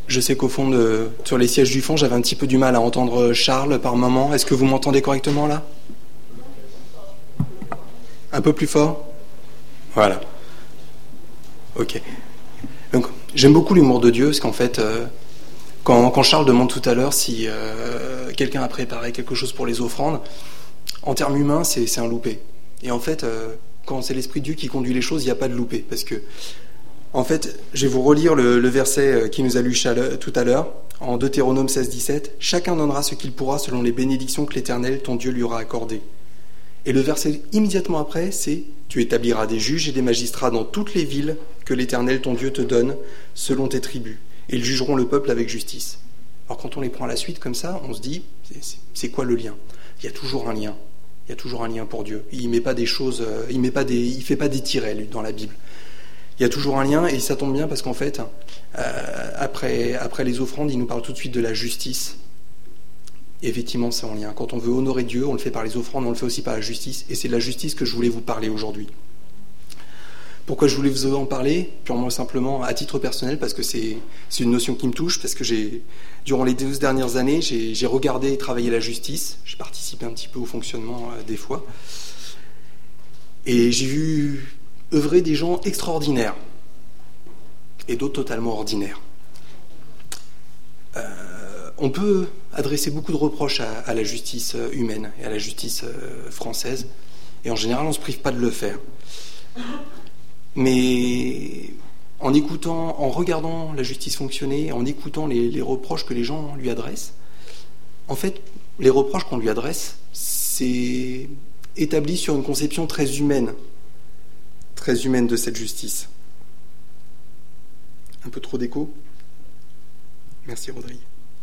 Je sais qu'au fond, sur les sièges du fond, j'avais un petit peu du mal à entendre Charles par moment. Est-ce que vous m'entendez correctement là ? Un peu plus fort ? Voilà. Ok. Donc, j'aime beaucoup l'humour de Dieu, parce qu'en fait, quand Charles demande tout à l'heure si quelqu'un a préparé quelque chose pour les offrandes, en termes humains, c'est un loupé. Et en fait, quand c'est l'Esprit de Dieu qui conduit les choses, il n'y a pas de loupé, parce que en fait, je vais vous relire le verset qui nous a lu tout à l'heure, en Deutéronome 16-17. « Chacun donnera ce qu'il pourra selon les bénédictions que l'Éternel, ton Dieu, lui aura accordées. » Et le verset immédiatement après, c'est « Tu établiras des juges et des magistrats dans toutes les villes que l'Éternel, ton Dieu, te donne, selon tes tribus. Et ils jugeront le peuple avec justice. » Alors quand on les prend à la suite comme ça, on se dit c'est quoi le lien ? Il y a toujours un lien. Il y a toujours un lien pour Dieu. Il met pas des choses, il fait pas des tirets lui, dans la Bible. Il y a toujours un lien, et ça tombe bien parce qu'en fait, après les offrandes, il nous parle tout de suite de la justice. Et effectivement, c'est en lien. Quand on veut honorer Dieu, on le fait par les offrandes, on le fait aussi par la justice. Et c'est de la justice que je voulais vous parler aujourd'hui. Pourquoi je voulais vous en parler ? Purement simplement, à titre personnel, parce que c'est une notion qui me touche, parce que durant les 12 dernières années, j'ai regardé et travaillé la justice. J'ai participé un petit peu au fonctionnement des fois. Et j'ai vu œuvrer des gens extraordinaires et d'autres totalement ordinaires. On peut adresser beaucoup de reproches à la justice humaine et à la justice française, et en général on ne se prive pas de le faire. Mais en regardant la justice fonctionner, en écoutant les reproches que les gens lui adressent, en fait, les reproches qu'on lui adresse, c'est établi sur une conception très humaine de cette justice. Un peu trop d'écho ? Merci Rodrigue.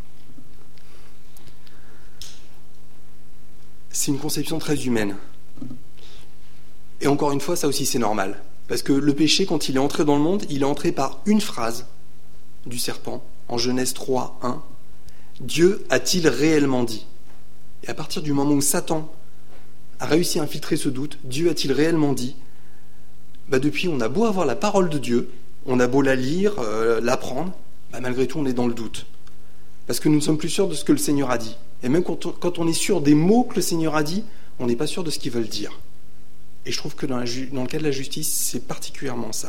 C'est une conception très humaine. Et encore une fois, ça aussi c'est normal. Parce que le péché, quand il est entré dans le monde, il est entré par une phrase du serpent, en Genèse 3, 1. « Dieu a-t-il réellement dit ?» Et à partir du moment où Satan a réussi à infiltrer ce doute, « Dieu a-t-il réellement dit ?» Depuis, on a beau avoir la parole de Dieu, on a beau la lire, l'apprendre, malgré tout, on est dans le doute. Parce que nous ne sommes plus sûrs de ce que le Seigneur a dit. Et même quand on est sûr des mots que le Seigneur a dit, on n'est pas sûr de ce qu'ils veulent dire. Et je trouve que dans le cas de la justice, c'est particulièrement ça.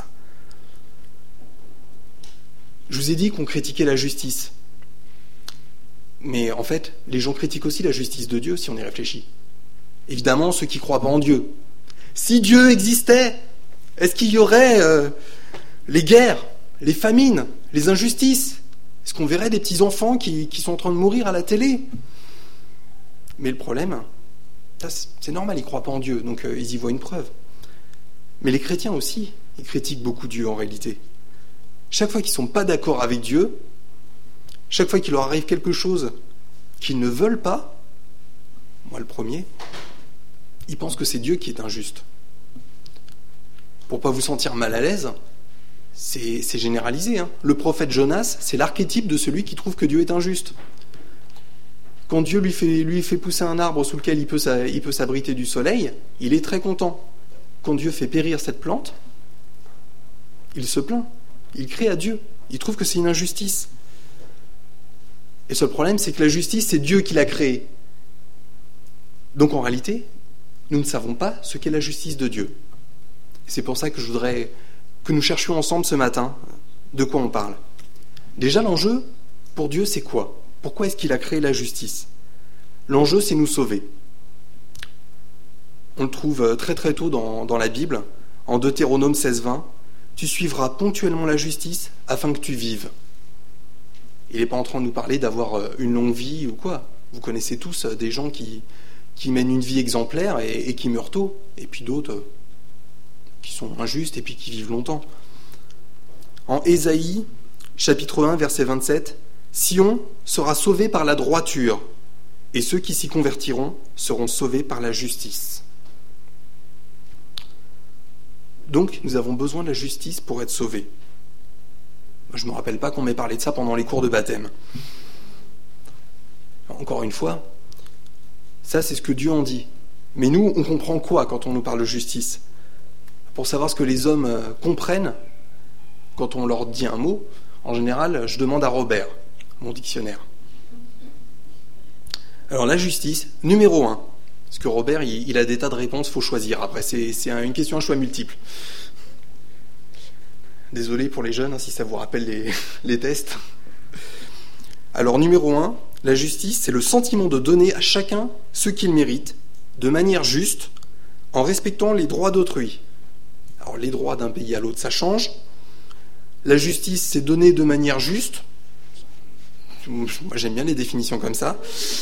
Je vous ai dit qu'on critiquait la justice. Mais en fait, les gens critiquent aussi la justice de Dieu, si on y réfléchit. Évidemment, ceux qui ne croient pas en Dieu. Si Dieu existait, est-ce qu'il y aurait les guerres, les famines, les injustices ? Est-ce qu'on verrait des petits-enfants qui sont en train de mourir à la télé ? Mais le problème, ça, c'est normal, ils ne croient pas en Dieu, donc ils y voient une preuve. Mais les chrétiens aussi, ils critiquent beaucoup Dieu en réalité. Chaque fois qu'ils ne sont pas d'accord avec Dieu, chaque fois qu'il leur arrive quelque chose qu'ils ne veulent pas, moi le premier, ils pensent que c'est Dieu qui est injuste. Pour ne pas vous sentir mal à l'aise, c'est généralisé. Le prophète Jonas, c'est l'archétype de celui qui trouve que Dieu est injuste. Quand Dieu lui fait pousser un arbre sous lequel il peut s'abriter du soleil, il est très content. Quand Dieu fait périr cette plante, il se plaint. Il crie à Dieu. Il trouve que c'est une injustice. Et le seul problème, c'est que la justice, c'est Dieu qui l'a créée. Donc en réalité, nous ne savons pas ce qu'est la justice de Dieu. Et c'est pour ça que je voudrais que nous cherchions ensemble ce matin de quoi on parle. Déjà, l'enjeu pour Dieu, c'est quoi ? Pourquoi est-ce qu'il a créé la justice ? L'enjeu, c'est nous sauver. On le trouve très très tôt dans la Bible, en Deutéronome 16-20. « Tu suivras ponctuellement la justice afin que tu vives. » Il n'est pas en train de nous parler d'avoir une longue vie ou quoi. Vous connaissez tous des gens qui mènent une vie exemplaire et qui meurent tôt, et puis d'autres qui sont injustes et puis qui vivent longtemps. En Ésaïe, chapitre 1, verset 27, « Sion sera sauvé par la droiture, et ceux qui s'y convertiront seront sauvés par la justice. » Donc, nous avons besoin de la justice pour être sauvés. Je ne me rappelle pas qu'on m'ait parlé de ça pendant les cours de baptême. Encore une fois, ça c'est ce que Dieu en dit. Mais nous, on comprend quoi quand on nous parle de justice ? Pour savoir ce que les hommes comprennent, quand on leur dit un mot, En général, je demande à Robert, mon dictionnaire. Alors la justice, numéro 1. Parce que Robert, il a des tas de réponses, il faut choisir. Après, c'est une question à choix multiple. Désolé pour les jeunes, si ça vous rappelle les tests. Alors numéro 1, la justice, c'est le sentiment de donner à chacun ce qu'il mérite, de manière juste, en respectant les droits d'autrui. Alors les droits d'un pays à l'autre, ça change. La justice, c'est donner de manière juste. Moi, j'aime bien les définitions comme ça.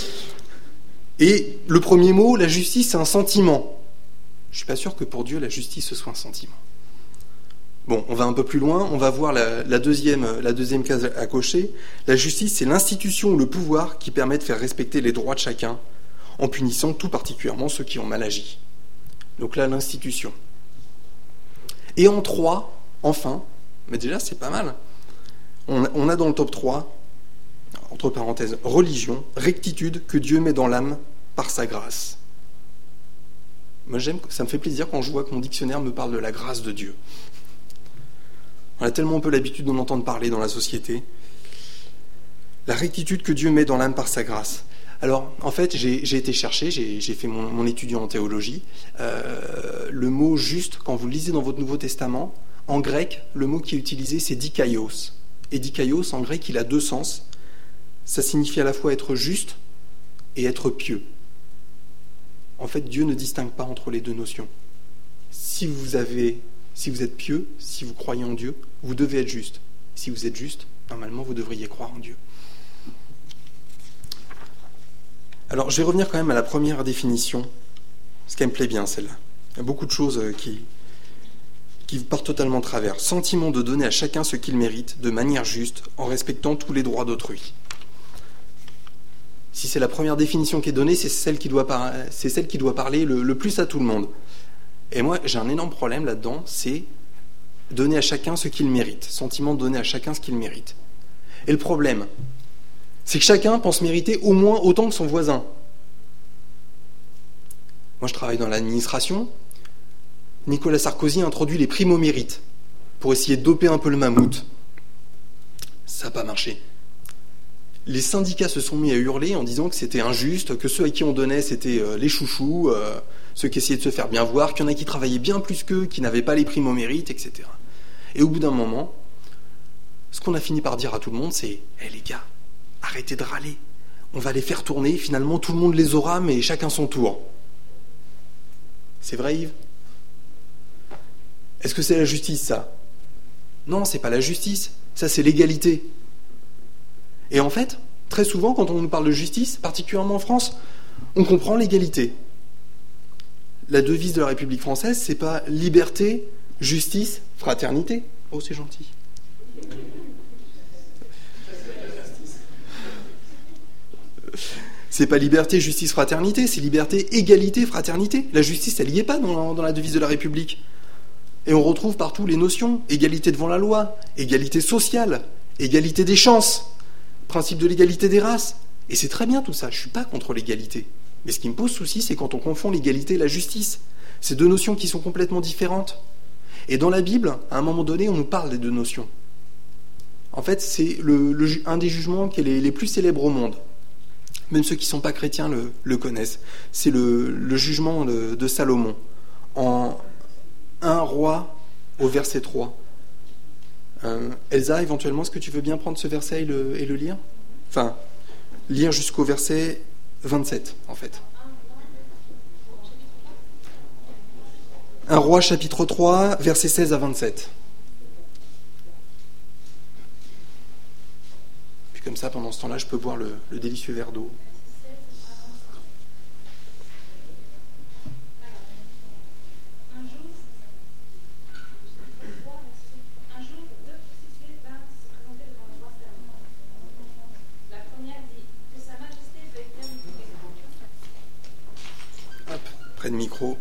Et le premier mot, la justice, c'est un sentiment. Je ne suis pas sûr que pour Dieu, la justice, ce soit un sentiment. Bon, on va un peu plus loin, on va voir la deuxième case à cocher. La justice, c'est l'institution ou le pouvoir qui permet de faire respecter les droits de chacun, en punissant tout particulièrement ceux qui ont mal agi. Donc là, l'institution. Et en 3, enfin, mais déjà c'est pas mal, on a dans le top 3, entre parenthèses, religion, rectitude que Dieu met dans l'âme par sa grâce. Moi ça me fait plaisir quand je vois que mon dictionnaire me parle de la grâce de Dieu. On a tellement peu l'habitude d'en entendre parler dans la société. La rectitude que Dieu met dans l'âme par sa grâce. Alors, en fait, j'ai été chercher, j'ai fait mon étudiant en théologie. Le mot juste, quand vous le lisez dans votre Nouveau Testament, en grec, le mot qui est utilisé, c'est dikaios. Et dikaios, en grec, il a 2 sens. Ça signifie à la fois être juste et être pieux. En fait, Dieu ne distingue pas entre les 2 notions. Si vous êtes pieux, si vous croyez en Dieu, vous devez être juste. Si vous êtes juste, normalement, vous devriez croire en Dieu. Alors, je vais revenir quand même à la première définition, parce qu'elle me plaît bien, celle-là. Il y a beaucoup de choses qui partent totalement de travers. Sentiment de donner à chacun ce qu'il mérite, de manière juste, en respectant tous les droits d'autrui. Si c'est la première définition qui est donnée, c'est celle qui doit parler le plus à tout le monde. Et moi, j'ai un énorme problème là-dedans, c'est donner à chacun ce qu'il mérite. Sentiment de donner à chacun ce qu'il mérite. Et le problème, c'est que chacun pense mériter au moins autant que son voisin. Moi, je travaille dans l'administration. Nicolas Sarkozy a introduit les primes au mérite pour essayer de doper un peu le mammouth. Ça n'a pas marché. Les syndicats se sont mis à hurler en disant que c'était injuste, que ceux à qui on donnait, c'était les chouchous, ceux qui essayaient de se faire bien voir, qu'il y en a qui travaillaient bien plus qu'eux, qui n'avaient pas les primes au mérite, etc. Et au bout d'un moment, ce qu'on a fini par dire à tout le monde, c'est « Hé les gars, arrêtez de râler, on va les faire tourner, finalement tout le monde les aura, mais chacun son tour. » C'est vrai, Yves ? Est-ce que c'est la justice, ça ? Non, c'est pas la justice, ça c'est l'égalité. Et en fait, très souvent, quand on nous parle de justice, particulièrement en France, on comprend l'égalité. La devise de la République française, c'est pas liberté, justice, fraternité. Oh, c'est gentil. C'est pas liberté, justice, fraternité, c'est liberté, égalité, fraternité. La justice, elle n'y est pas dans la devise de la République. Et on retrouve partout les notions. Égalité devant la loi, égalité sociale, égalité des chances, principe de l'égalité des races. Et c'est très bien tout ça, je ne suis pas contre l'égalité. Mais ce qui me pose souci, c'est quand on confond l'égalité et la justice. C'est 2 notions qui sont complètement différentes. Et dans la Bible, à un moment donné, on nous parle des 2 notions. En fait, c'est un des jugements qui est les plus célèbres au monde. Même ceux qui ne sont pas chrétiens le connaissent. C'est le jugement de Salomon. En 1 Roi au verset 3. Elsa, éventuellement, est-ce que tu veux bien prendre ce verset et le lire ? Enfin, lire jusqu'au verset 27, en fait. 1 Roi, chapitre 3, versets 16 à 27. Puis comme ça, pendant ce temps-là, je peux boire le délicieux verre d'eau. Près de micro.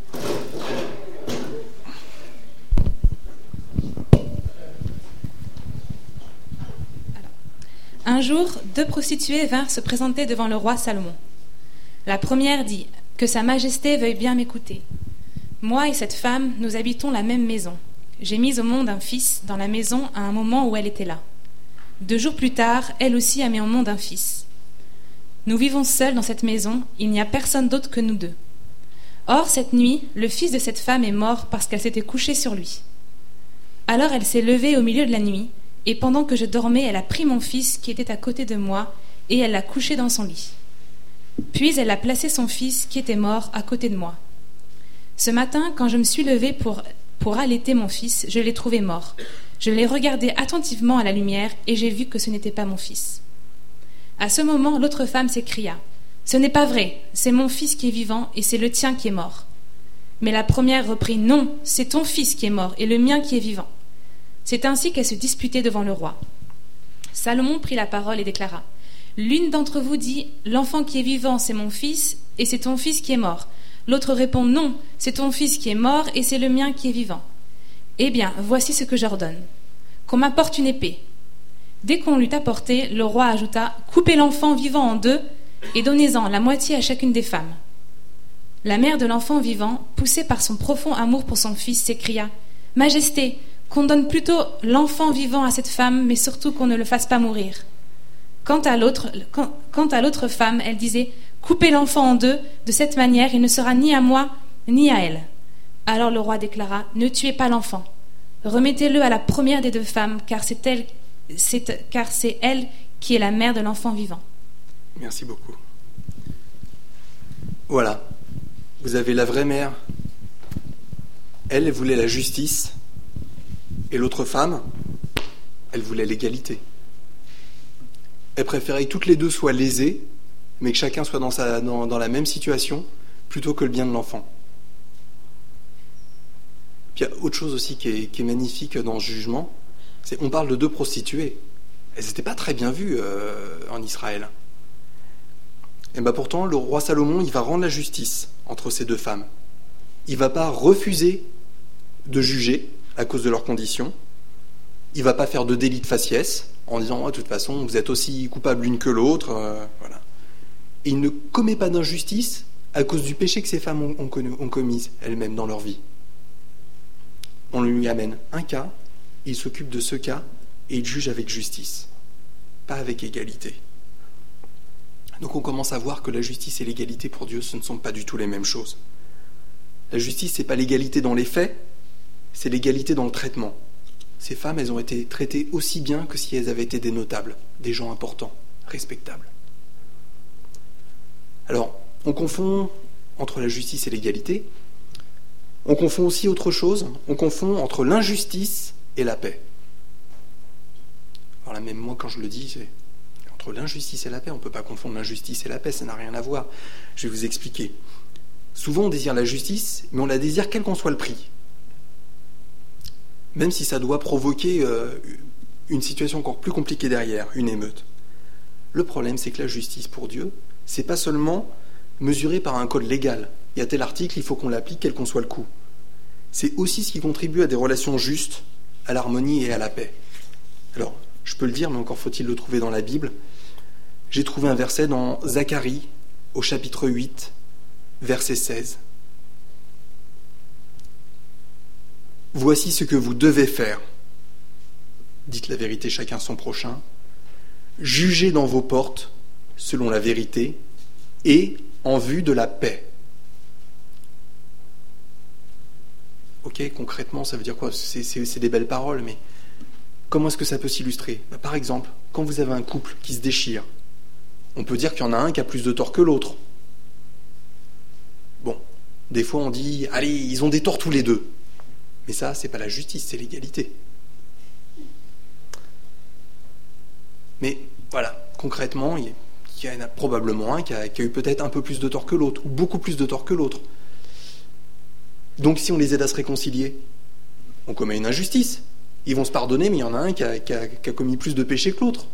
Un jour, 2 prostituées vinrent se présenter devant le roi Salomon. La première dit « Que sa majesté veuille bien m'écouter. Moi et cette femme, nous habitons la même maison. J'ai mis au monde un fils dans la maison à un moment où elle était là. 2 jours plus tard, elle aussi a mis au monde un fils. Nous vivons seuls dans cette maison, il n'y a personne d'autre que nous 2. Or, cette nuit, le fils de cette femme est mort parce qu'elle s'était couchée sur lui. Alors elle s'est levée au milieu de la nuit, et pendant que je dormais, elle a pris mon fils qui était à côté de moi, et elle l'a couché dans son lit. Puis elle a placé son fils qui était mort à côté de moi. Ce matin, quand je me suis levée pour allaiter mon fils, je l'ai trouvé mort. Je l'ai regardé attentivement à la lumière et j'ai vu que ce n'était pas mon fils. À ce moment, l'autre femme s'écria « Ce n'est pas vrai, c'est mon fils qui est vivant et c'est le tien qui est mort. » Mais la première reprit « Non, c'est ton fils qui est mort et le mien qui est vivant. » C'est ainsi qu'elles se disputaient devant le roi. Salomon prit la parole et déclara « L'une d'entre vous dit « L'enfant qui est vivant, c'est mon fils et c'est ton fils qui est mort. » L'autre répond « Non, c'est ton fils qui est mort et c'est le mien qui est vivant. » Eh bien, voici ce que j'ordonne. Qu'on m'apporte une épée. Dès qu'on l'eut apportée, le roi ajouta « Coupez l'enfant vivant en 2 et donnez-en la moitié à chacune des femmes. » La mère de l'enfant vivant, poussée par son profond amour pour son fils, s'écria « Majesté, qu'on donne plutôt l'enfant vivant à cette femme, mais surtout qu'on ne le fasse pas mourir. » Quant à l'autre femme, elle disait « Coupez l'enfant en 2, de cette manière il ne sera ni à moi ni à elle. » Alors le roi déclara « Ne tuez pas l'enfant. Remettez-le à la première des 2 femmes, car c'est elle qui est la mère de l'enfant vivant. » Merci beaucoup. Voilà. Vous avez la vraie mère. Elle voulait la justice. Et l'autre femme, elle voulait l'égalité. Elle préférait que toutes les 2 soient lésées, mais que chacun soit dans la même situation, plutôt que le bien de l'enfant. Puis il y a autre chose aussi qui est magnifique dans ce jugement, c'est on parle de 2 prostituées. Elles n'étaient pas très bien vues en Israël. Et bien pourtant, le roi Salomon, il va rendre la justice entre ces 2 femmes. Il ne va pas refuser de juger à cause de leurs conditions. Il ne va pas faire de délit de faciès en disant « De toute façon, vous êtes aussi coupables l'une que l'autre. » Voilà. Et il ne commet pas d'injustice à cause du péché que ces femmes ont commis elles-mêmes dans leur vie. On lui amène un cas, il s'occupe de ce cas et il juge avec justice, pas avec égalité. Donc on commence à voir que la justice et l'égalité pour Dieu, ce ne sont pas du tout les mêmes choses. La justice, ce n'est pas l'égalité dans les faits, c'est l'égalité dans le traitement. Ces femmes, elles ont été traitées aussi bien que si elles avaient été des notables, des gens importants, respectables. Alors, on confond entre la justice et l'égalité. On confond aussi autre chose, on confond entre l'injustice et la paix. Alors là, même moi, quand je le dis, c'est entre l'injustice et la paix, on ne peut pas confondre l'injustice et la paix, ça n'a rien à voir. Je vais vous expliquer. Souvent, on désire la justice, mais on la désire quel qu'en soit le prix. Même si ça doit provoquer une situation encore plus compliquée derrière, une émeute. Le problème, c'est que la justice pour Dieu, c'est pas seulement mesuré par un code légal. Il y a tel article, il faut qu'on l'applique, quel qu'en soit le coût. C'est aussi ce qui contribue à des relations justes, à l'harmonie et à la paix. Alors, je peux le dire, mais encore faut-il le trouver dans la Bible. J'ai trouvé un verset dans Zacharie, au chapitre 8, verset 16. « Voici ce que vous devez faire. Dites la vérité chacun son prochain. Jugez dans vos portes selon la vérité et en vue de la paix. » Ok, concrètement, ça veut dire quoi ? C'est des belles paroles, mais comment est-ce que ça peut s'illustrer ? Par exemple, quand vous avez un couple qui se déchire, on peut dire qu'il y en a un qui a plus de tort que l'autre. Bon, des fois on dit, allez, ils ont des torts tous les 2. Mais ça, c'est pas la justice, c'est l'égalité. Mais voilà, concrètement, il y en a probablement un qui a eu peut-être un peu plus de tort que l'autre, ou beaucoup plus de tort que l'autre. Donc si on les aide à se réconcilier, on commet une injustice. Ils vont se pardonner, mais il y en a un qui a commis plus de péchés que l'autre.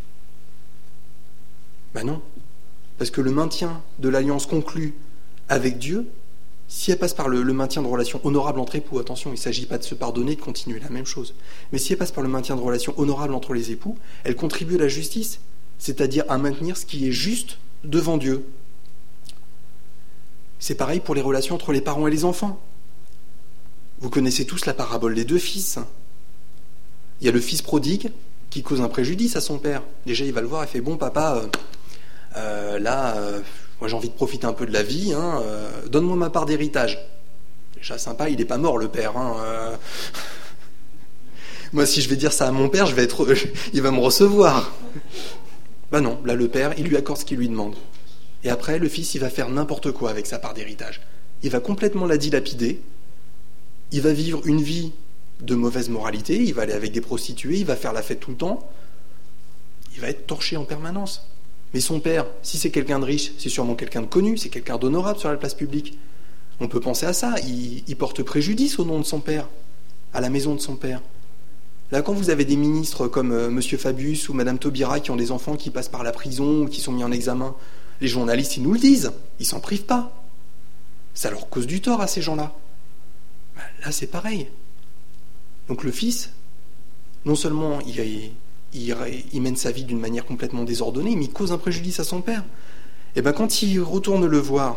Ben non. Parce que le maintien de l'alliance conclue avec Dieu, si elle passe par le maintien de relations honorables entre époux, attention, il ne s'agit pas de se pardonner, de continuer la même chose, mais si elle passe par le maintien de relations honorables entre les époux, elle contribue à la justice, c'est-à-dire à maintenir ce qui est juste devant Dieu. C'est pareil pour les relations entre les parents et les enfants. Vous connaissez tous la parabole des 2 fils. Il y a le fils prodigue qui cause un préjudice à son père. Déjà, il va le voir, il fait « Bon, papa, moi j'ai envie de profiter un peu de la vie, donne-moi ma part d'héritage. » Déjà sympa, il n'est pas mort le père. Moi, si je vais dire ça à mon père, il va me recevoir. Ben non, là le père, il lui accorde ce qu'il lui demande. Et après, le fils, il va faire n'importe quoi avec sa part d'héritage. Il va complètement la dilapider. Il va vivre une vie de mauvaise moralité. Il va aller avec des prostituées. Il va faire la fête tout le temps. Il va être torché en permanence. Mais son père, si c'est quelqu'un de riche, c'est sûrement quelqu'un de connu, c'est quelqu'un d'honorable sur la place publique. On peut penser à ça. Il porte préjudice au nom de son père, à la maison de son père. Là, quand vous avez des ministres comme M. Fabius ou Mme Taubira qui ont des enfants qui passent par la prison ou qui sont mis en examen, les journalistes, ils nous le disent. Ils s'en privent pas. Ça leur cause du tort à ces gens-là. Là, c'est pareil. Donc le fils, non seulement il mène sa vie d'une manière complètement désordonnée, mais il cause un préjudice à son père. Et bien quand il retourne le voir,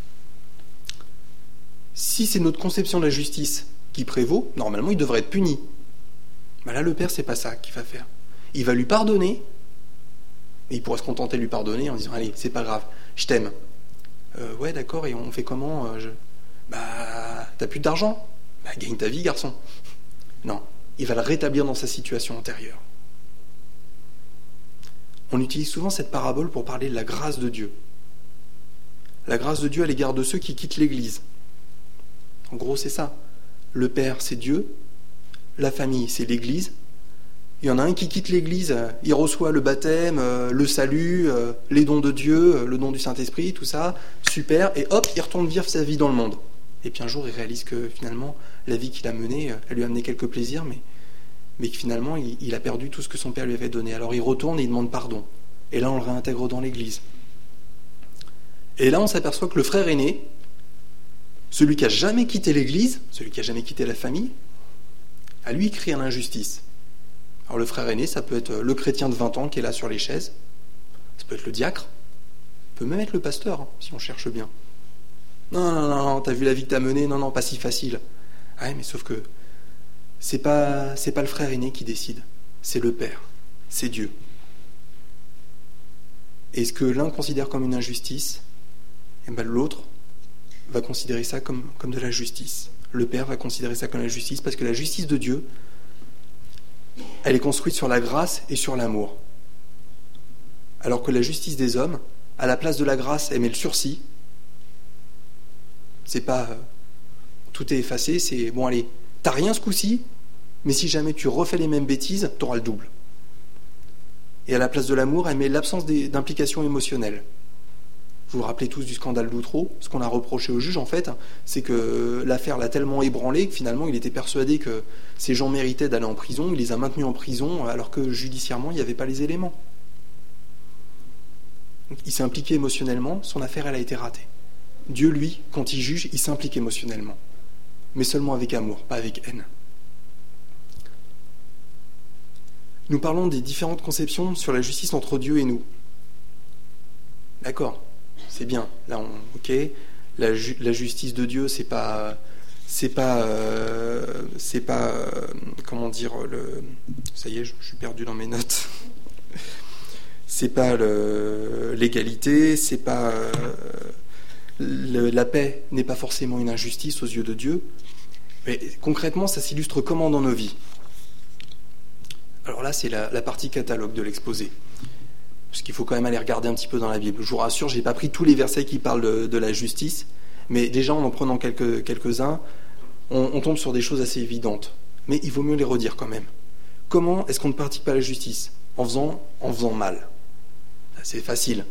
si c'est notre conception de la justice qui prévaut, normalement il devrait être puni. Ben là le père, c'est pas ça qu'il va faire. Il va lui pardonner, et il pourrait se contenter de lui pardonner en disant « Allez, c'est pas grave, je t'aime. Ouais, d'accord, et on fait comment Bah, t'as plus d'argent ? Bah, gagne ta vie, garçon. » Non, il va le rétablir dans sa situation antérieure. On utilise souvent cette parabole pour parler de la grâce de Dieu. La grâce de Dieu à l'égard de ceux qui quittent l'Église. En gros, c'est ça. Le Père, c'est Dieu. La famille, c'est l'Église. Il y en a un qui quitte l'Église, il reçoit le baptême, le salut, les dons de Dieu, le don du Saint-Esprit, tout ça, super, et hop, il retourne vivre sa vie dans le monde. Et puis un jour, il réalise que finalement, la vie qu'il a menée, elle lui a amené quelques plaisirs, mais que finalement, il a perdu tout ce que son père lui avait donné. Alors il retourne et il demande pardon. Et là, on le réintègre dans l'Église. Et là, on s'aperçoit que le frère aîné, celui qui n'a jamais quitté l'Église, celui qui n'a jamais quitté la famille, à lui, il crie à l'injustice. Alors le frère aîné, ça peut être le chrétien de 20 ans qui est là sur les chaises, ça peut être le diacre, ça peut même être le pasteur, si on cherche bien. Non, t'as vu la vie que t'as menée, non, pas si facile. Ouais, mais sauf que c'est pas le frère aîné qui décide, c'est le Père, c'est Dieu. Et ce que l'un considère comme une injustice, et ben l'autre va considérer ça comme de la justice. Le Père va considérer ça comme la justice, parce que la justice de Dieu, elle est construite sur la grâce et sur l'amour. Alors que la justice des hommes, à la place de la grâce, elle met le sursis. C'est pas tout est effacé, c'est bon, allez, t'as rien ce coup-ci, mais si jamais tu refais les mêmes bêtises, t'auras le double. Et à la place de l'amour, elle met l'absence d'implication émotionnelle. Vous vous rappelez tous du scandale d'Outreau. Ce qu'on a reproché au juge, en fait, c'est que l'affaire l'a tellement ébranlé que finalement, il était persuadé que ces gens méritaient d'aller en prison. Il les a maintenus en prison, alors que judiciairement, il n'y avait pas les éléments. Donc, il s'est impliqué émotionnellement, son affaire, elle a été ratée. Dieu, lui, quand il juge, il s'implique émotionnellement. Mais seulement avec amour, pas avec haine. Nous parlons des différentes conceptions sur la justice entre Dieu et nous. D'accord, c'est bien. Là, ok. La justice de Dieu, c'est pas comment dire ça y est, je suis perdu dans mes notes. C'est pas l'égalité, c'est pas la paix n'est pas forcément une injustice aux yeux de Dieu. Mais concrètement, ça s'illustre comment dans nos vies? Alors là, c'est la partie catalogue de l'exposé. Parce qu'il faut quand même aller regarder un petit peu dans la Bible. Je vous rassure, je n'ai pas pris tous les versets qui parlent de la justice, mais déjà en prenant quelques-uns, on tombe sur des choses assez évidentes. Mais il vaut mieux les redire quand même. Comment est-ce qu'on ne pratique pas la justice? En faisant mal. C'est facile.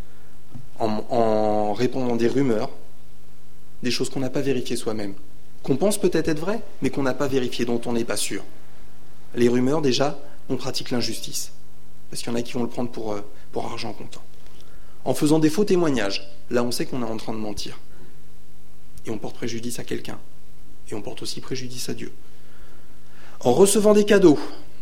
En répandant des rumeurs, des choses qu'on n'a pas vérifiées soi-même, qu'on pense peut-être être vraies, mais qu'on n'a pas vérifiées, dont on n'est pas sûr. Les rumeurs, déjà, on pratique l'injustice. Parce qu'il y en a qui vont le prendre pour argent comptant. En faisant des faux témoignages, là on sait qu'on est en train de mentir. Et on porte préjudice à quelqu'un. Et on porte aussi préjudice à Dieu. En recevant des cadeaux.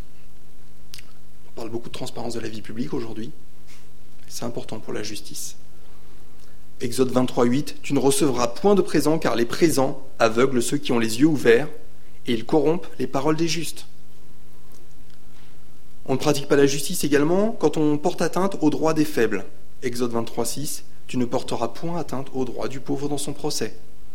On parle beaucoup de transparence de la vie publique aujourd'hui. C'est important pour la justice. Exode 23:8, « Tu ne recevras point de présent, car les présents aveuglent ceux qui ont les yeux ouverts, et ils corrompent les paroles des justes. » On ne pratique pas la justice également quand on porte atteinte aux droits des faibles. Exode 23:6, tu ne porteras point atteinte aux droits du pauvre dans son procès.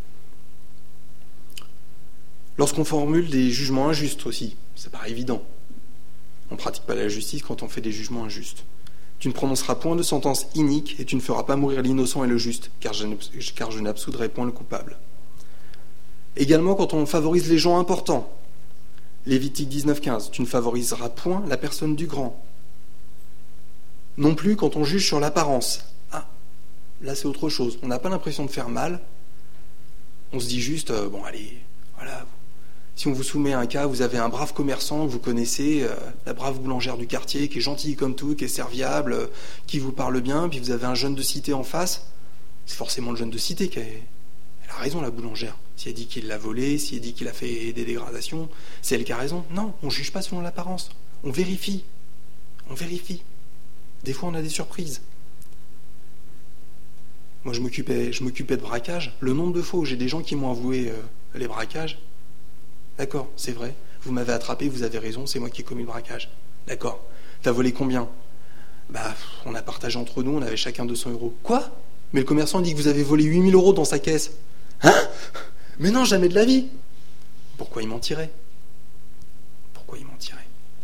Lorsqu'on formule des jugements injustes aussi, ça paraît évident. On ne pratique pas la justice quand on fait des jugements injustes. Tu ne prononceras point de sentence inique et tu ne feras pas mourir l'innocent et le juste, car je n'absoudrai point le coupable. Également quand on favorise les gens importants. Lévitique 19:15, tu ne favoriseras point la personne du grand. Non plus quand on juge sur l'apparence. Ah, là c'est autre chose. On n'a pas l'impression de faire mal. On se dit juste, bon allez, voilà. Si on vous soumet un cas, vous avez un brave commerçant que vous connaissez, la brave boulangère du quartier qui est gentille comme tout, qui est serviable, qui vous parle bien, puis vous avez un jeune de cité en face. C'est forcément le jeune de cité qui elle a raison, la boulangère. Si elle dit qu'il l'a volé, si elle dit qu'il a fait des dégradations, c'est elle qui a raison. Non, on ne juge pas selon l'apparence. On vérifie. On vérifie. Des fois, on a des surprises. Moi, je m'occupais de braquage. Le nombre de fois où j'ai des gens qui m'ont avoué les braquages. D'accord, c'est vrai. Vous m'avez attrapé, vous avez raison, c'est moi qui ai commis le braquage. D'accord. T'as volé combien ? On a partagé entre nous, on avait chacun 200 €. Quoi ? Mais le commerçant dit que vous avez volé 8 000 € dans sa caisse. Hein ? Mais non, jamais de la vie. Pourquoi il mentirait ? Pourquoi il mentirait ?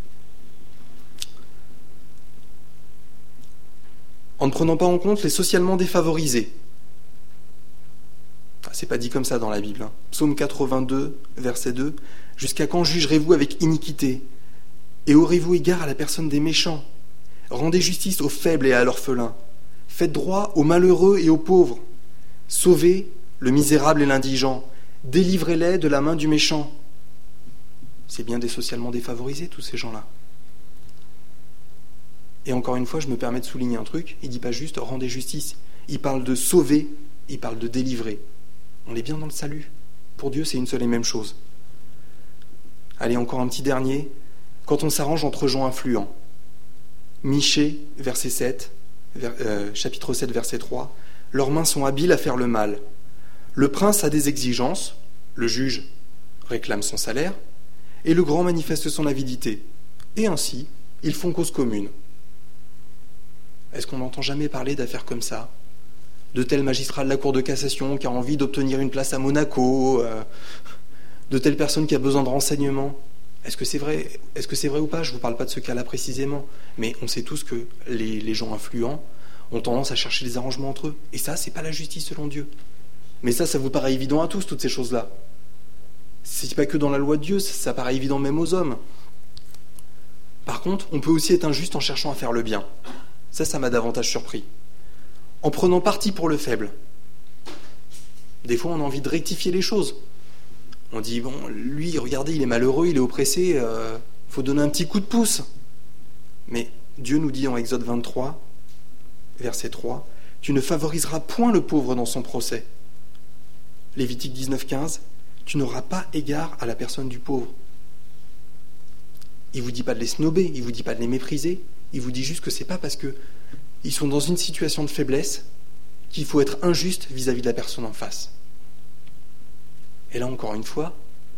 En ne prenant pas en compte les socialement défavorisés. C'est pas dit comme ça dans la Bible. Psaume 82, verset 2. « Jusqu'à quand jugerez-vous avec iniquité ? Et aurez-vous égard à la personne des méchants ? Rendez justice aux faibles et à l'orphelin. Faites droit aux malheureux et aux pauvres. Sauvez le misérable et l'indigent. Délivrez-les de la main du méchant. » C'est bien des socialement défavorisés, tous ces gens-là. Et encore une fois, je me permets de souligner un truc. Il ne dit pas juste « rendez justice ». Il parle de sauver, il parle de délivrer. On est bien dans le salut. Pour Dieu, c'est une seule et même chose. Allez, encore un petit dernier. Quand on s'arrange entre gens influents. Michée, verset 7, chapitre 7, verset 3. Leurs mains sont habiles à faire le mal. Le prince a des exigences. Le juge réclame son salaire. Et le grand manifeste son avidité. Et ainsi, ils font cause commune. Est-ce qu'on n'entend jamais parler d'affaires comme ça ? De tel magistrat de la Cour de cassation qui a envie d'obtenir une place à Monaco, de telle personne qui a besoin de renseignements. Est-ce que c'est vrai ou pas ? Je ne vous parle pas de ce cas-là précisément, mais on sait tous que les gens influents ont tendance à chercher des arrangements entre eux. Et ça, c'est pas la justice selon Dieu. Mais ça vous paraît évident à tous, toutes ces choses-là. C'est pas que dans la loi de Dieu, ça paraît évident même aux hommes. Par contre, on peut aussi être injuste en cherchant à faire le bien. Ça m'a davantage surpris. En prenant parti pour le faible. Des fois, on a envie de rectifier les choses. On dit, bon, lui, regardez, il est malheureux, il est oppressé, faut donner un petit coup de pouce. Mais Dieu nous dit en Exode 23, verset 3, « Tu ne favoriseras point le pauvre dans son procès. » Lévitique 19:15, « Tu n'auras pas égard à la personne du pauvre. » Il ne vous dit pas de les snober, il ne vous dit pas de les mépriser, il vous dit juste que c'est pas parce que ils sont dans une situation de faiblesse qu'il faut être injuste vis-à-vis de la personne en face. Et là, encore une fois,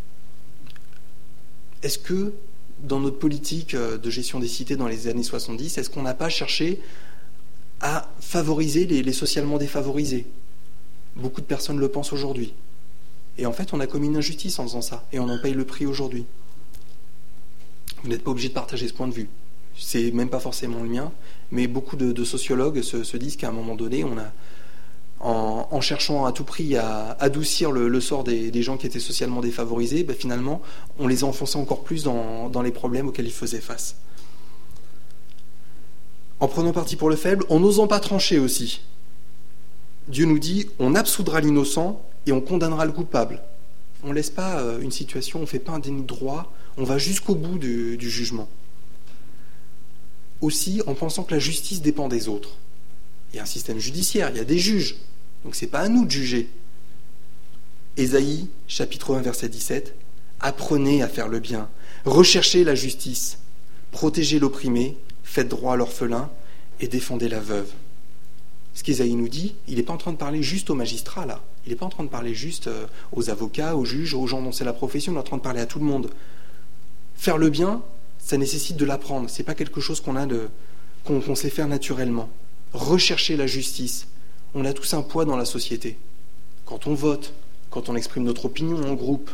est-ce que dans notre politique de gestion des cités dans les années 70, est-ce qu'on n'a pas cherché à favoriser les socialement défavorisés ? Beaucoup de personnes le pensent aujourd'hui. Et en fait, on a commis une injustice en faisant ça, et on en paye le prix aujourd'hui. Vous n'êtes pas obligé de partager ce point de vue. C'est même pas forcément le mien, mais beaucoup de sociologues se disent qu'à un moment donné, on a, en cherchant à tout prix à adoucir le sort des gens qui étaient socialement défavorisés, finalement, on les a enfoncés encore plus dans les problèmes auxquels ils faisaient face. En prenant parti pour le faible, en n'osant pas trancher aussi. Dieu nous dit, on absoudra l'innocent et on condamnera le coupable. On ne laisse pas une situation, on ne fait pas un déni de droit, on va jusqu'au bout du jugement. Aussi en pensant que la justice dépend des autres. Il y a un système judiciaire, il y a des juges, donc ce n'est pas à nous de juger. Ésaïe, chapitre 1, verset 17, « Apprenez à faire le bien, recherchez la justice, protégez l'opprimé, faites droit à l'orphelin et défendez la veuve. » Ce qu'Ésaïe nous dit, il n'est pas en train de parler juste aux magistrats, là. Il n'est pas en train de parler juste aux avocats, aux juges, aux gens dont c'est la profession, il est en train de parler à tout le monde. Faire le bien, ça nécessite de l'apprendre. C'est pas quelque chose qu'on sait faire naturellement. Rechercher la justice. On a tous un poids dans la société. Quand on vote, quand on exprime notre opinion en groupe,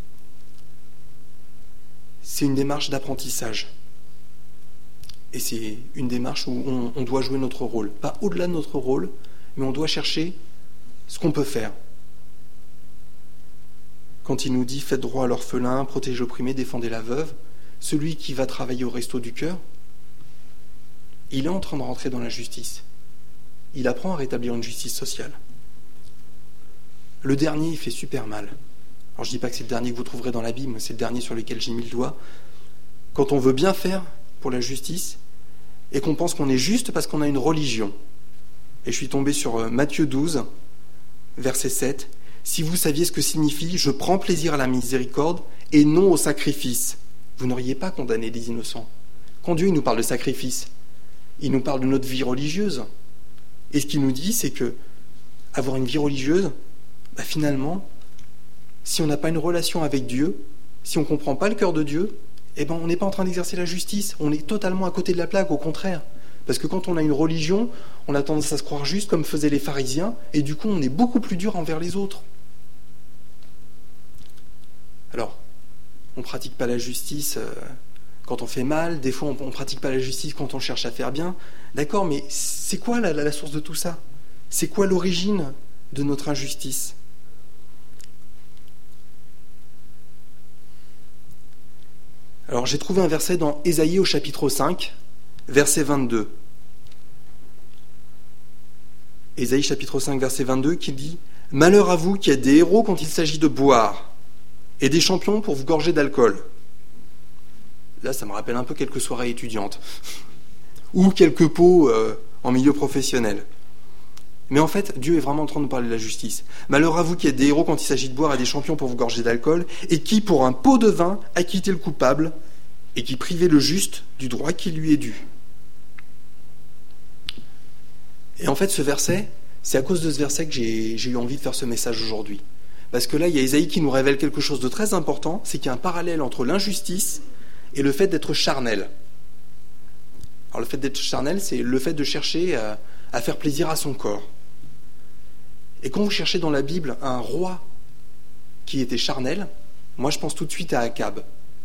c'est une démarche d'apprentissage. Et c'est une démarche où on doit jouer notre rôle. Pas au-delà de notre rôle, mais on doit chercher ce qu'on peut faire. Quand il nous dit « faites droit à l'orphelin, protégez l'opprimé, défendez la veuve », celui qui va travailler au resto du cœur, il est en train de rentrer dans la justice. Il apprend à rétablir une justice sociale. Le dernier, il fait super mal. Alors je ne dis pas que c'est le dernier que vous trouverez dans la Bible, mais c'est le dernier sur lequel j'ai mis le doigt. Quand on veut bien faire pour la justice, et qu'on pense qu'on est juste parce qu'on a une religion. Et je suis tombé sur Matthieu 12, verset 7. « Si vous saviez ce que signifie « je prends plaisir à la miséricorde et non au sacrifice », vous n'auriez pas condamné les innocents. » Quand Dieu nous parle de sacrifice, il nous parle de notre vie religieuse. Et ce qu'il nous dit, c'est que avoir une vie religieuse, finalement, si on n'a pas une relation avec Dieu, si on ne comprend pas le cœur de Dieu, on n'est pas en train d'exercer la justice. On est totalement à côté de la plaque, au contraire. Parce que quand on a une religion, on a tendance à se croire juste comme faisaient les pharisiens, et du coup, on est beaucoup plus dur envers les autres. Alors, on ne pratique pas la justice quand on fait mal, des fois on ne pratique pas la justice quand on cherche à faire bien. D'accord, mais c'est quoi la source de tout ça? C'est quoi l'origine de notre injustice? Alors j'ai trouvé un verset dans Ésaïe au chapitre 5, verset 22. Ésaïe chapitre 5, verset 22, qui dit « Malheur à vous qui êtes des héros quand il s'agit de boire, et des champions pour vous gorger d'alcool. » Là, ça me rappelle un peu quelques soirées étudiantes, ou quelques pots en milieu professionnel. Mais en fait, Dieu est vraiment en train de nous parler de la justice. « Malheur à vous qui êtes des héros quand il s'agit de boire et des champions pour vous gorger d'alcool, et qui, pour un pot de vin, acquittez le coupable, et qui privez le juste du droit qui lui est dû. » Et en fait, ce verset, c'est à cause de ce verset que j'ai eu envie de faire ce message aujourd'hui. Parce que là, il y a Ésaïe qui nous révèle quelque chose de très important, c'est qu'il y a un parallèle entre l'injustice et le fait d'être charnel. Alors le fait d'être charnel, c'est le fait de chercher à faire plaisir à son corps. Et quand vous cherchez dans la Bible un roi qui était charnel, moi je pense tout de suite à Akab.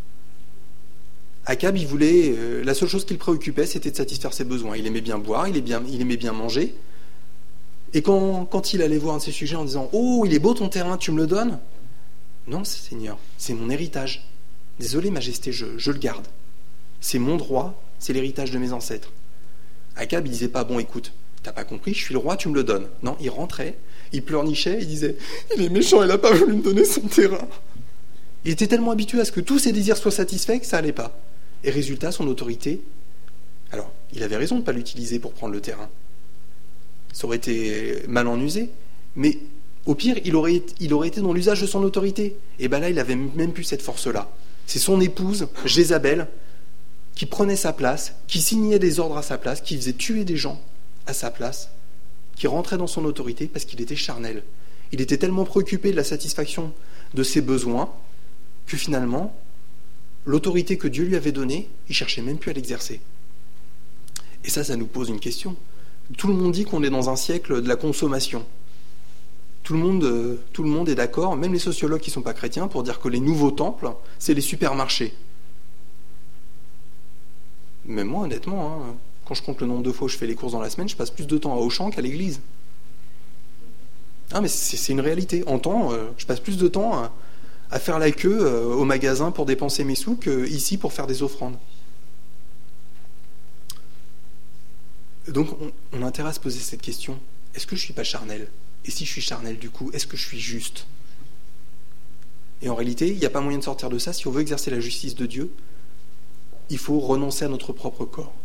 Akab, il voulait, la seule chose qui le préoccupait, c'était de satisfaire ses besoins. Il aimait bien boire, il aimait bien manger. Et quand il allait voir un de ses sujets en disant « Oh, il est beau ton terrain, tu me le donnes ?» Non, Seigneur, c'est mon héritage. Désolé, Majesté, je le garde. C'est mon droit, c'est l'héritage de mes ancêtres. Akab, il disait pas « Bon, écoute, t'as pas compris, je suis le roi, tu me le donnes. » Non, il rentrait, il pleurnichait, il disait « Il est méchant, il n'a pas voulu me donner son terrain. » Il était tellement habitué à ce que tous ses désirs soient satisfaits que ça allait pas. Et résultat, son autorité, alors, il avait raison de ne pas l'utiliser pour prendre le terrain. Ça aurait été mal en usé, mais au pire, il aurait été dans l'usage de son autorité. Et là, il n'avait même plus cette force-là. C'est son épouse, Jézabel, qui prenait sa place, qui signait des ordres à sa place, qui faisait tuer des gens à sa place, qui rentrait dans son autorité parce qu'il était charnel. Il était tellement préoccupé de la satisfaction de ses besoins que finalement, l'autorité que Dieu lui avait donnée, il ne cherchait même plus à l'exercer. Et ça nous pose une question. Tout le monde dit qu'on est dans un siècle de la consommation. Tout le monde est d'accord, même les sociologues qui ne sont pas chrétiens, pour dire que les nouveaux temples, c'est les supermarchés. Même moi, honnêtement, quand je compte le nombre de fois où je fais les courses dans la semaine, je passe plus de temps à Auchan qu'à l'église. Ah, mais c'est une réalité. En temps, je passe plus de temps à faire la queue au magasin pour dépenser mes sous qu'ici pour faire des offrandes. Donc, on a intérêt à se poser cette question. Est-ce que je ne suis pas charnel? Et si je suis charnel, du coup, est-ce que je suis juste? Et en réalité, il n'y a pas moyen de sortir de ça. Si on veut exercer la justice de Dieu, il faut renoncer à notre propre corps.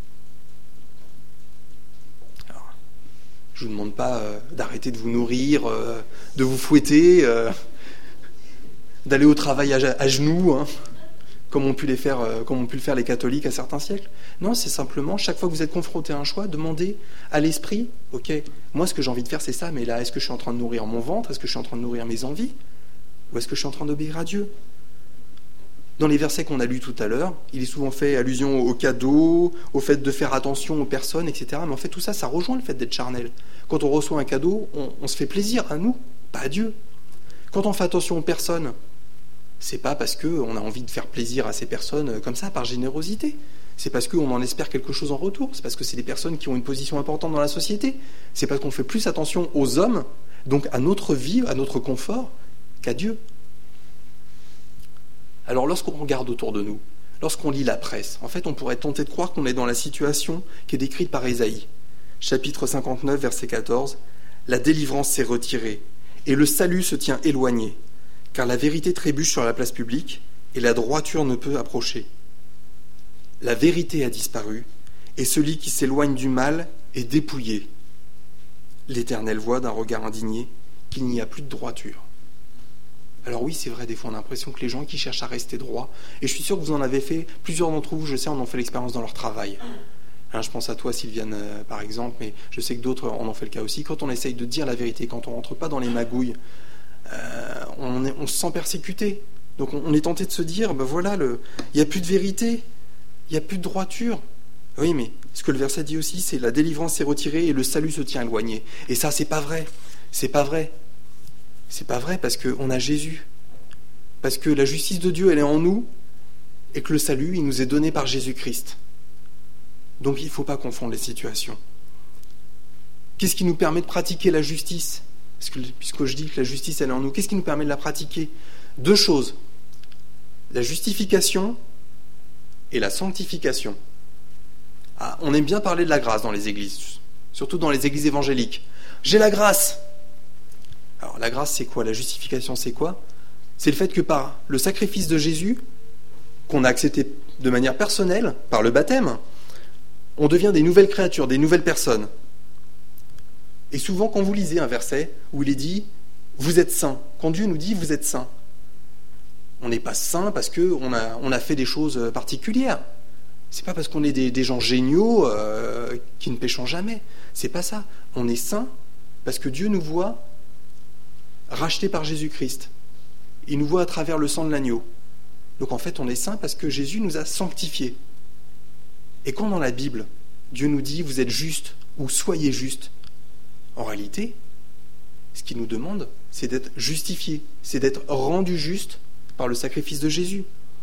Alors, je ne vous demande pas d'arrêter de vous nourrir, de vous fouetter, d'aller au travail à genoux, comme ont pu le faire les catholiques à certains siècles. Non, c'est simplement, chaque fois que vous êtes confronté à un choix, demandez à l'esprit, ok, moi ce que j'ai envie de faire c'est ça, mais là, est-ce que je suis en train de nourrir mon ventre? Est-ce que je suis en train de nourrir mes envies? Ou est-ce que je suis en train d'obéir à Dieu? Dans les versets qu'on a lus tout à l'heure, il est souvent fait allusion aux cadeaux, au fait de faire attention aux personnes, etc. Mais en fait, tout ça, ça rejoint le fait d'être charnel. Quand on reçoit un cadeau, on se fait plaisir à nous, pas à Dieu. Quand on fait attention aux personnes, c'est pas parce qu'on a envie de faire plaisir à ces personnes comme ça, par générosité. C'est parce qu'on en espère quelque chose en retour. C'est parce que c'est des personnes qui ont une position importante dans la société. C'est parce qu'on fait plus attention aux hommes, donc à notre vie, à notre confort, qu'à Dieu. Alors lorsqu'on regarde autour de nous, lorsqu'on lit la presse, en fait on pourrait tenter de croire qu'on est dans la situation qui est décrite par Ésaïe. Chapitre 59, verset 14, « La délivrance s'est retirée, et le salut se tient éloigné, car la vérité trébuche sur la place publique, et la droiture ne peut approcher. La vérité a disparu, et celui qui s'éloigne du mal est dépouillé. L'Éternel voit d'un regard indigné qu'il n'y a plus de droiture. » Alors oui, c'est vrai, des fois on a l'impression que les gens qui cherchent à rester droits, et je suis sûr que vous en avez fait, plusieurs d'entre vous, je sais, en ont fait l'expérience dans leur travail. Je pense à toi, Sylviane, par exemple, mais je sais que d'autres en ont fait le cas aussi. Quand on essaye de dire la vérité, quand on ne rentre pas dans les magouilles, on se sent persécuté. Donc on est tenté de se dire, voilà, il n'y a plus de vérité, il n'y a plus de droiture. Oui, mais ce que le verset dit aussi, c'est la délivrance s'est retirée et le salut se tient éloigné. Et ça, c'est pas vrai. C'est pas vrai. C'est pas vrai parce qu'on a Jésus. Parce que la justice de Dieu, elle est en nous et que le salut, il nous est donné par Jésus-Christ. Donc il ne faut pas confondre les situations. Qu'est-ce qui nous permet de pratiquer la justice ? Puisque je dis que la justice, elle est en nous, qu'est-ce qui nous permet de la pratiquer ? 2 choses. La justification et la sanctification. On aime bien parler de la grâce dans les églises, surtout dans les églises évangéliques. J'ai la grâce. Alors la grâce, c'est quoi ? La justification, c'est quoi ? C'est le fait que par le sacrifice de Jésus, qu'on a accepté de manière personnelle, par le baptême, on devient des nouvelles créatures, des nouvelles personnes. Et souvent, quand vous lisez un verset où il est dit « vous êtes saints », quand Dieu nous dit « vous êtes saints », on n'est pas saints parce qu'on a fait des choses particulières. C'est pas parce qu'on est des gens géniaux qui ne péchons jamais. C'est pas ça. On est saints parce que Dieu nous voit rachetés par Jésus-Christ. Il nous voit à travers le sang de l'agneau. Donc en fait, on est saints parce que Jésus nous a sanctifiés. Et quand dans la Bible, Dieu nous dit « vous êtes justes » ou « soyez justes », en réalité, ce qu'il nous demande, c'est d'être justifié, c'est d'être rendu juste par le sacrifice de Jésus.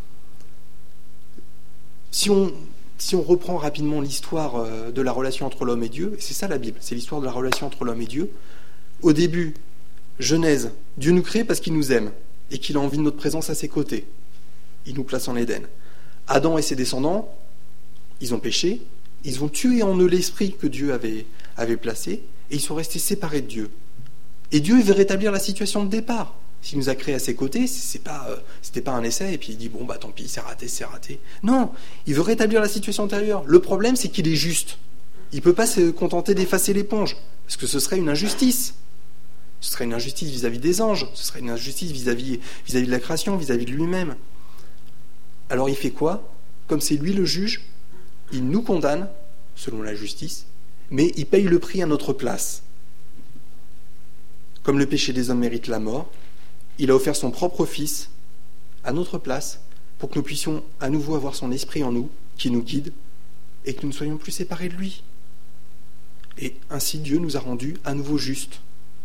Si on reprend rapidement l'histoire de la relation entre l'homme et Dieu, c'est ça la Bible, c'est l'histoire de la relation entre l'homme et Dieu. Au début, Genèse, Dieu nous crée parce qu'il nous aime et qu'il a envie de notre présence à ses côtés. Il nous place en Éden. Adam et ses descendants, ils ont péché, ils ont tué en eux l'esprit que Dieu avait placé, et ils sont restés séparés de Dieu. Et Dieu, il veut rétablir la situation de départ. S'il nous a créés à ses côtés, c'était pas un essai, et puis il dit, tant pis, c'est raté. Non, il veut rétablir la situation antérieure. Le problème, c'est qu'il est juste. Il ne peut pas se contenter d'effacer l'éponge, parce que ce serait une injustice. Ce serait une injustice vis-à-vis des anges, ce serait une injustice vis-à-vis de la création, vis-à-vis de lui-même. Alors il fait quoi ? Comme c'est lui le juge, il nous condamne, selon la justice, mais il paye le prix à notre place. Comme le péché des hommes mérite la mort, il a offert son propre Fils à notre place pour que nous puissions à nouveau avoir son esprit en nous, qui nous guide, et que nous ne soyons plus séparés de lui. Et ainsi Dieu nous a rendus à nouveau justes.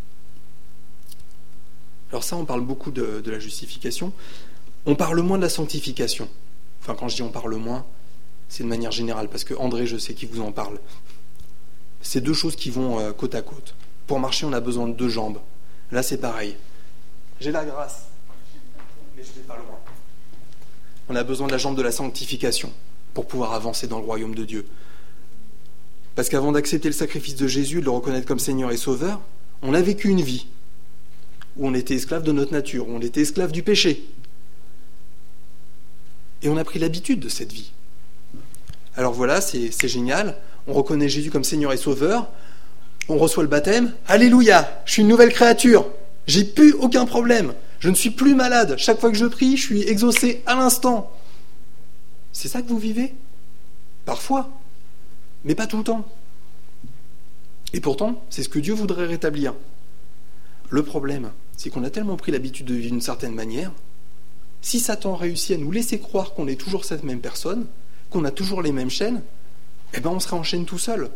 Alors ça, on parle beaucoup de la justification. On parle moins de la sanctification. Enfin, quand je dis on parle moins, c'est de manière générale, parce que André, je sais qu'il vous en parle. C'est 2 choses qui vont côte à côte. Pour marcher, on a besoin de 2 jambes. Là, c'est pareil. J'ai la grâce, mais je ne vais pas loin. On a besoin de la jambe de la sanctification pour pouvoir avancer dans le royaume de Dieu. Parce qu'avant d'accepter le sacrifice de Jésus, de le reconnaître comme Seigneur et Sauveur, on a vécu une vie où on était esclave de notre nature, où on était esclave du péché. Et on a pris l'habitude de cette vie. Alors voilà, c'est génial. On reconnaît Jésus comme Seigneur et Sauveur. On reçoit le baptême. Alléluia, je suis une nouvelle créature. J'ai plus aucun problème. Je ne suis plus malade. Chaque fois que je prie, je suis exaucé à l'instant. C'est ça que vous vivez ? Parfois, mais pas tout le temps. Et pourtant, c'est ce que Dieu voudrait rétablir. Le problème, c'est qu'on a tellement pris l'habitude de vivre d'une certaine manière Si Satan réussit à nous laisser croire qu'on est toujours cette même personne, qu'on a toujours les mêmes chaînes, eh ben on sera en chaîne tout seul.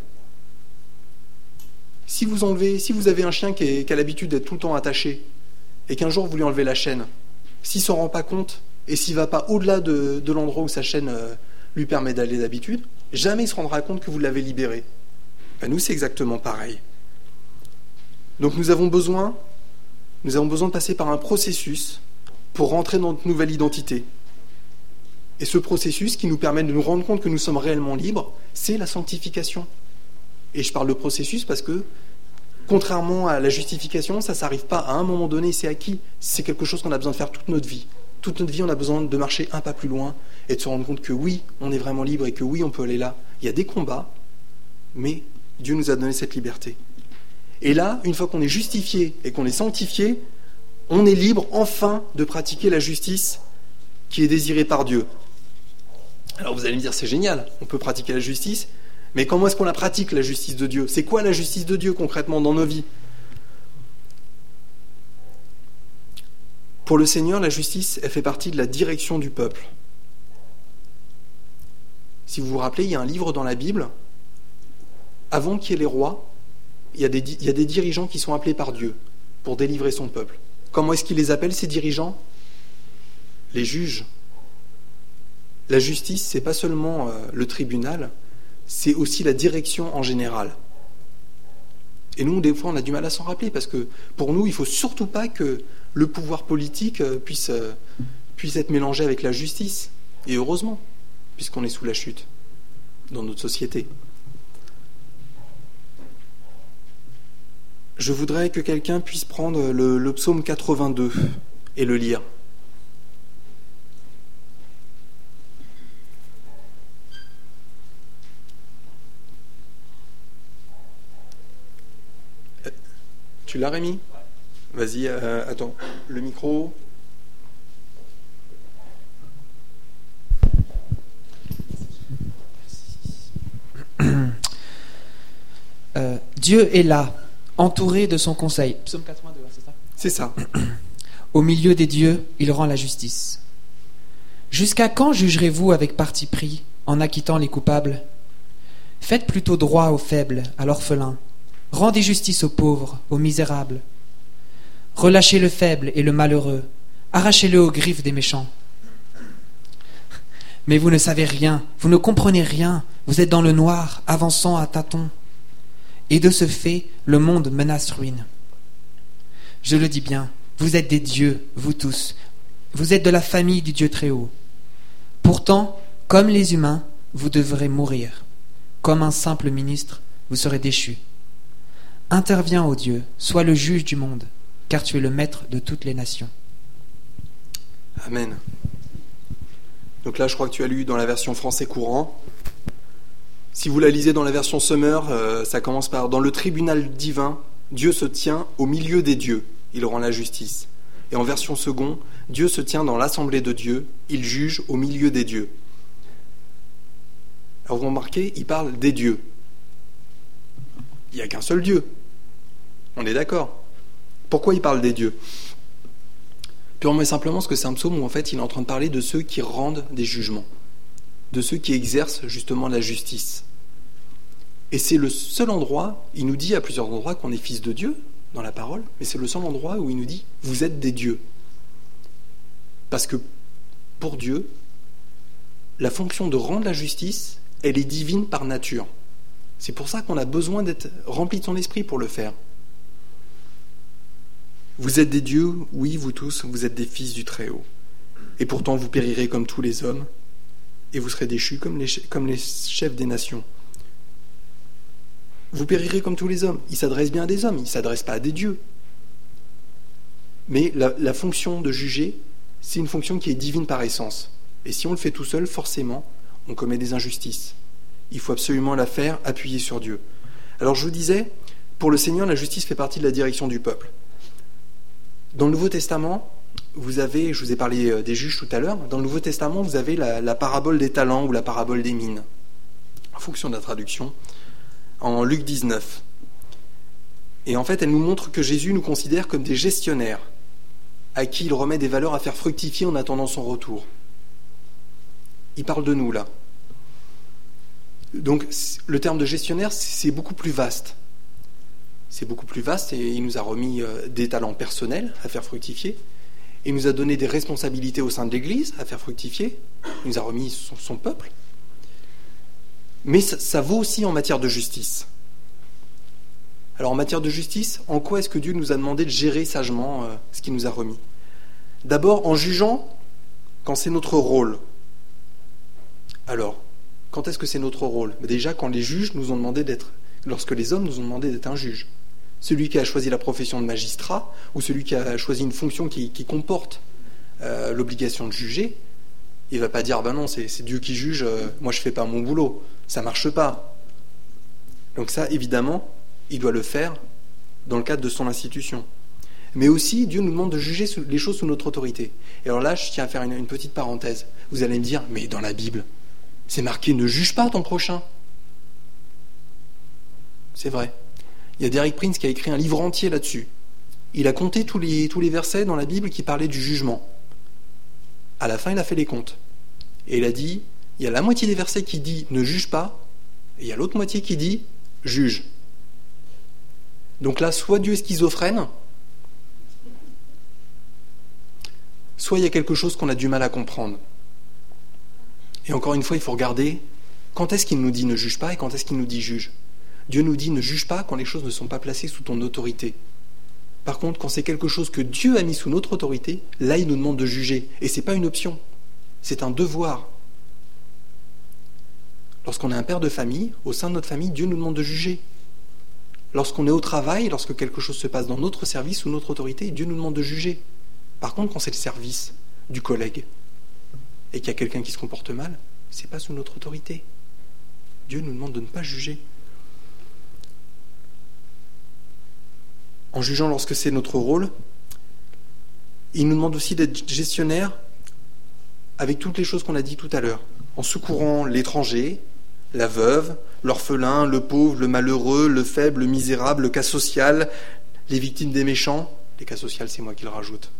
Si vous avez un chien qui a l'habitude d'être tout le temps attaché, et qu'un jour vous lui enlevez la chaîne, s'il ne s'en rend pas compte, et s'il ne va pas au-delà de l'endroit où sa chaîne lui permet d'aller d'habitude, jamais il se rendra compte que vous l'avez libéré. Ben nous, c'est exactement pareil. Donc nous avons besoin de passer par un processus pour rentrer dans notre nouvelle identité. Et ce processus qui nous permet de nous rendre compte que nous sommes réellement libres, c'est la sanctification. Et je parle de processus parce que, contrairement à la justification, ça ne s'arrive pas à un moment donné, c'est acquis. C'est quelque chose qu'on a besoin de faire toute notre vie. Toute notre vie, on a besoin de marcher un pas plus loin et de se rendre compte que oui, on est vraiment libre et que oui, on peut aller là. Il y a des combats, mais Dieu nous a donné cette liberté. Et là, une fois qu'on est justifié et qu'on est sanctifié, on est libre enfin de pratiquer la justice qui est désirée par Dieu. Alors vous allez me dire, c'est génial, on peut pratiquer la justice, mais comment est-ce qu'on la pratique, la justice de Dieu ? C'est quoi la justice de Dieu concrètement dans nos vies ? Pour le Seigneur, la justice, elle fait partie de la direction du peuple. Si vous vous rappelez, il y a un livre dans la Bible, avant qu'il y ait les rois, il y a des dirigeants qui sont appelés par Dieu pour délivrer son peuple. Comment est-ce qu'il les appelle, ces dirigeants ? Les juges. La justice, c'est pas seulement le tribunal, c'est aussi la direction en général. Et nous, des fois, on a du mal à s'en rappeler, parce que pour nous, il ne faut surtout pas que le pouvoir politique puisse être mélangé avec la justice. Et heureusement, puisqu'on est sous la chute dans notre société. Je voudrais que quelqu'un puisse prendre le psaume 82 et le lire. Tu l'as, Rémi ? Vas-y, attends, le micro. Dieu est là, entouré de son conseil. Psaume 82, c'est ça ? C'est ça. Au milieu des dieux, il rend la justice. Jusqu'à quand jugerez-vous avec parti pris, en acquittant les coupables ? Faites plutôt droit aux faibles, à l'orphelin. Rendez justice aux pauvres, aux misérables. Relâchez le faible et le malheureux. Arrachez-le aux griffes des méchants. Mais vous ne savez rien, vous ne comprenez rien. Vous êtes dans le noir, avançant à tâtons. Et de ce fait, le monde menace ruine. Je le dis bien, vous êtes des dieux, vous tous. Vous êtes de la famille du Dieu Très-Haut. Pourtant, comme les humains, vous devrez mourir. Comme un simple ministre, vous serez déchu. Interviens, ô Dieu, sois le juge du monde, car tu es le maître de toutes les nations. Amen. Donc là, je crois que tu as lu dans la version français courant. Si vous la lisez dans la version Summer, ça commence par « Dans le tribunal divin, Dieu se tient au milieu des dieux, il rend la justice. » Et en version second, « Dieu se tient dans l'assemblée de Dieu, il juge au milieu des dieux. » Alors vous remarquez, il parle des dieux. Il n'y a qu'un seul Dieu. On est d'accord. Pourquoi il parle des dieux ? Purement et simplement parce que c'est un psaume où en fait il est en train de parler de ceux qui rendent des jugements, de ceux qui exercent justement la justice. Et c'est le seul endroit, il nous dit à plusieurs endroits qu'on est fils de Dieu dans la parole, mais c'est le seul endroit où il nous dit « vous êtes des dieux ». Parce que pour Dieu, la fonction de rendre la justice, elle est divine par nature. C'est pour ça qu'on a besoin d'être rempli de son esprit pour le faire. Vous êtes des dieux, oui, vous tous, vous êtes des fils du Très-Haut. Et pourtant vous périrez comme tous les hommes, et vous serez déchus comme les chefs des nations. Vous périrez comme tous les hommes. Il s'adresse bien à des hommes, il ne s'adresse pas à des dieux. Mais la fonction de juger, c'est une fonction qui est divine par essence. Et si on le fait tout seul, forcément, on commet des injustices. Il faut absolument la faire appuyée sur Dieu. Alors je vous disais, pour le Seigneur, la justice fait partie de la direction du peuple. Dans le Nouveau Testament, vous avez, je vous ai parlé des juges tout à l'heure, dans le Nouveau Testament, vous avez la parabole des talents ou la parabole des mines, en fonction de la traduction, en Luc 19. Et en fait, elle nous montre que Jésus nous considère comme des gestionnaires. à qui il remet des valeurs à faire fructifier en attendant son retour. Il parle de nous là. Donc le terme de gestionnaire, c'est beaucoup plus vaste. C'est beaucoup plus vaste et il nous a remis des talents personnels à faire fructifier. Il nous a donné des responsabilités au sein de l'Église à faire fructifier. Il nous a remis son peuple. Mais ça vaut aussi en matière de justice. Alors en matière de justice, en quoi est-ce que Dieu nous a demandé de gérer sagement ce qu'il nous a remis ? D'abord en jugeant quand c'est notre rôle. Alors, quand est-ce que c'est notre rôle ? Déjà quand les juges nous ont demandé lorsque les hommes nous ont demandé d'être un juge. Celui qui a choisi la profession de magistrat ou celui qui a choisi une fonction qui comporte l'obligation de juger, il ne va pas dire non, c'est Dieu qui juge, moi je ne fais pas mon boulot, ça ne marche pas. Donc ça, évidemment, il doit le faire dans le cadre de son institution. Mais aussi, Dieu nous demande de juger les choses sous notre autorité. Et alors là, je tiens à faire une petite parenthèse. Vous allez me dire, mais dans la Bible, c'est marqué « ne juge pas ton prochain ». C'est vrai. Il y a Derek Prince qui a écrit un livre entier là-dessus. Il a compté tous les versets dans la Bible qui parlaient du jugement. À la fin, il a fait les comptes. Et il a dit, il y a la moitié des versets qui dit « ne juge pas » et il y a l'autre moitié qui dit « juge ». Donc là, soit Dieu est schizophrène, soit il y a quelque chose qu'on a du mal à comprendre. Et encore une fois, il faut regarder quand est-ce qu'il nous dit « ne juge pas » et quand est-ce qu'il nous dit « juge ». Dieu nous dit « ne juge pas » quand les choses ne sont pas placées sous ton autorité. Par contre, quand c'est quelque chose que Dieu a mis sous notre autorité, là, il nous demande de juger. Et ce n'est pas une option, c'est un devoir. Lorsqu'on est un père de famille, au sein de notre famille, Dieu nous demande de juger. Lorsqu'on est au travail, lorsque quelque chose se passe dans notre service, sous notre autorité, Dieu nous demande de juger. Par contre, quand c'est le service du collègue et qu'il y a quelqu'un qui se comporte mal, ce n'est pas sous notre autorité. Dieu nous demande de ne pas juger. En jugeant lorsque c'est notre rôle, il nous demande aussi d'être gestionnaire avec toutes les choses qu'on a dit tout à l'heure, en secourant l'étranger, la veuve, l'orphelin, le pauvre, le malheureux, le faible, le misérable, le cas social, les victimes des méchants. Les cas sociaux, c'est moi qui le rajoute.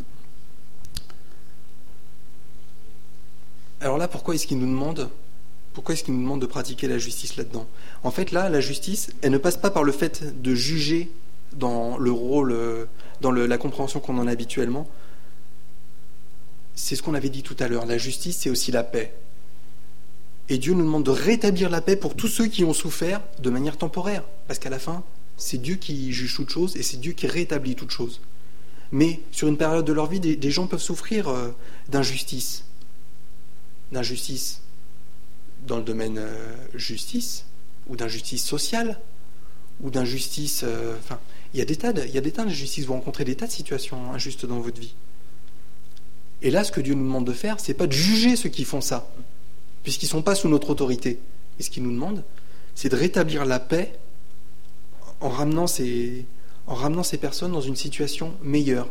Alors là, pourquoi est-ce qu'il nous demande de pratiquer la justice là-dedans ? En fait, là, la justice, elle ne passe pas par le fait de juger dans le rôle, la compréhension qu'on en a habituellement. C'est ce qu'on avait dit tout à l'heure. La justice, c'est aussi la paix. Et Dieu nous demande de rétablir la paix pour tous ceux qui ont souffert de manière temporaire. Parce qu'à la fin, c'est Dieu qui juge toute chose et c'est Dieu qui rétablit toute chose. Mais sur une période de leur vie, des gens peuvent souffrir d'injustice. D'injustice dans le domaine justice, ou d'injustice sociale, ou d'injustice... il y a des tas d'injustices, vous rencontrez des tas de situations injustes dans votre vie. Et là, ce que Dieu nous demande de faire, c'est pas de juger ceux qui font ça, puisqu'ils ne sont pas sous notre autorité. Et ce qu'il nous demande, c'est de rétablir la paix en ramenant ces personnes dans une situation meilleure,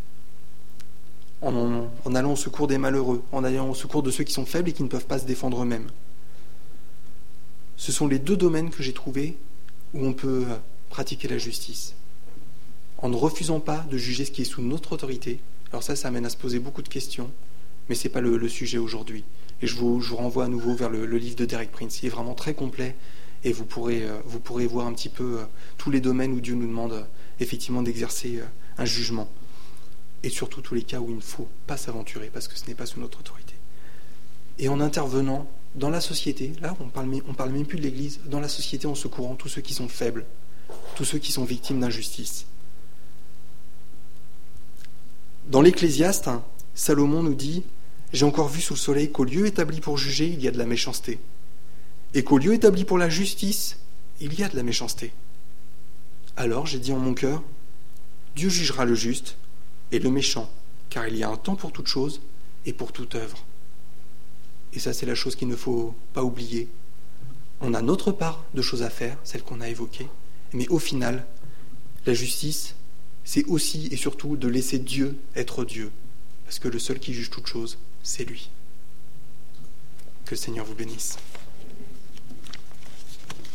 en allant au secours des malheureux, en allant au secours de ceux qui sont faibles et qui ne peuvent pas se défendre eux-mêmes. Ce sont les deux domaines que j'ai trouvés où on peut pratiquer la justice, en ne refusant pas de juger ce qui est sous notre autorité. Alors ça amène à se poser beaucoup de questions, mais ce n'est pas le sujet aujourd'hui. Et je vous renvoie à nouveau vers le livre de Derek Prince. Il est vraiment très complet et vous pourrez voir un petit peu tous les domaines où Dieu nous demande effectivement d'exercer un jugement. Et surtout tous les cas où il ne faut pas s'aventurer parce que ce n'est pas sous notre autorité. Et en intervenant dans la société, là on parle même plus de l'Église, dans la société en secourant tous ceux qui sont faibles, tous ceux qui sont victimes d'injustice. Dans l'Ecclésiaste, Salomon nous dit « J'ai encore vu sous le soleil qu'au lieu établi pour juger, il y a de la méchanceté. Et qu'au lieu établi pour la justice, il y a de la méchanceté. Alors j'ai dit en mon cœur, Dieu jugera le juste et le méchant, car il y a un temps pour toute chose et pour toute œuvre. » Et ça, c'est la chose qu'il ne faut pas oublier. On a notre part de choses à faire, celle qu'on a évoquée, mais au final, la justice, c'est aussi et surtout de laisser Dieu être Dieu, parce que le seul qui juge toute chose, c'est lui. Que le Seigneur vous bénisse.